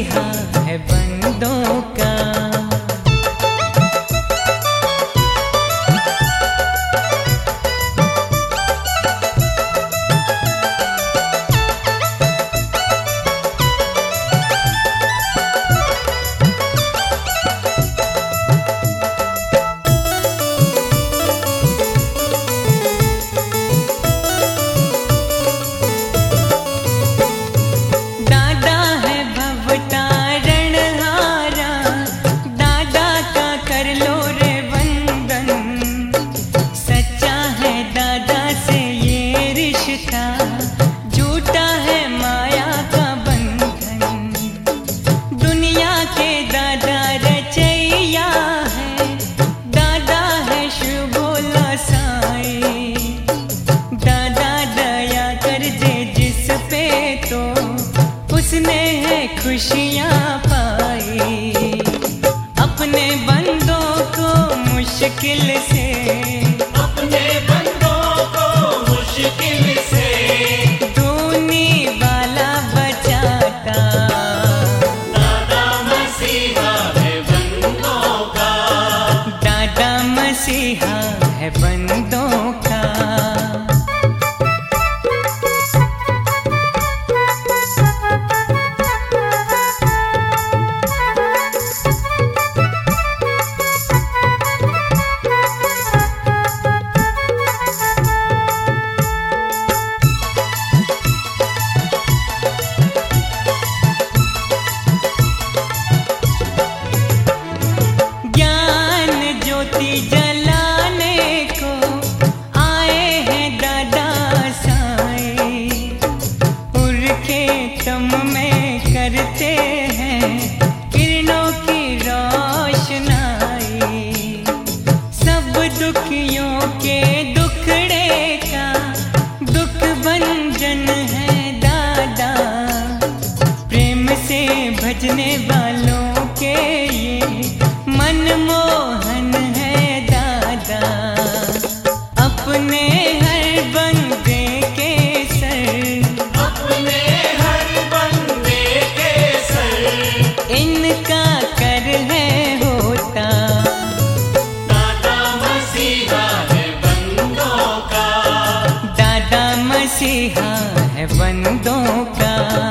मसीहा है बंदों का। झूठा है माया का बंधन, दुनिया के दादा रचैया है, दादा है शुभ भोला साईं। दादा दया कर दे जिस पे तो उसने है खुशियाँ पाई। अपने बंदों को मुश्किल से, अपने बंदों को मुश्किल से धूनी वाला बचाता। दादा मसीहा है बंदों का। दादा मसीहा है बंदों का। जलाने को आए हैं दादा साईं, उनके तम में करते हैं किरणों की रोशनाई। सब दुखियों के दुखड़े का दुख भंजन है दादा, प्रेम से भजने वालों के ये मनमोहन है दादा। अपने हर बंदे के सर, अपने हर बंदे के सर इनका कर है होता। दादा मसीहा है बंदों का। दादा मसीहा है बंदों का।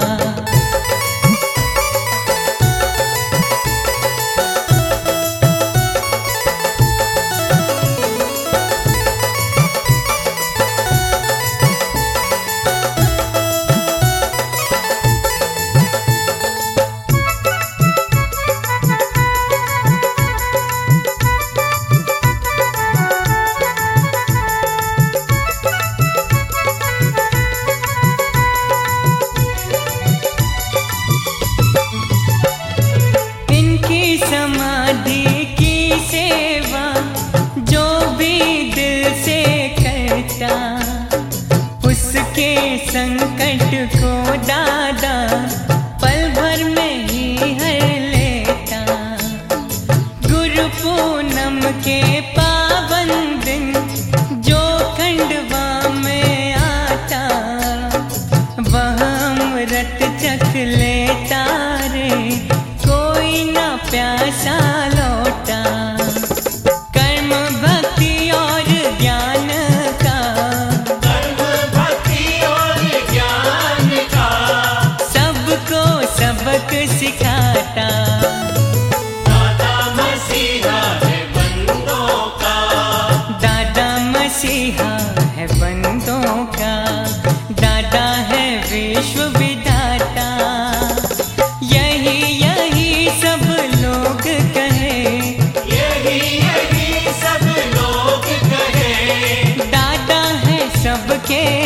समाधि की सेवा जो भी दिल से करता, उसके संकट को दादा पल भर में ही हर लेता। गुरु पूनम के पावन दिन जो खंडवा में आता, वह अमृत चख लेता रे, कोई ना प्यासा लौटा। कर्म भक्ति और ज्ञान का, कर्म भक्ति और ज्ञान का सबको सबक सिखाता। दादा मसीहा है बंदों का। दादा मसीहा है बंदों का। दादा है विश्व विधाता। यही यही सब लोग कहे, यही सब लोग कहे। दादा है सबके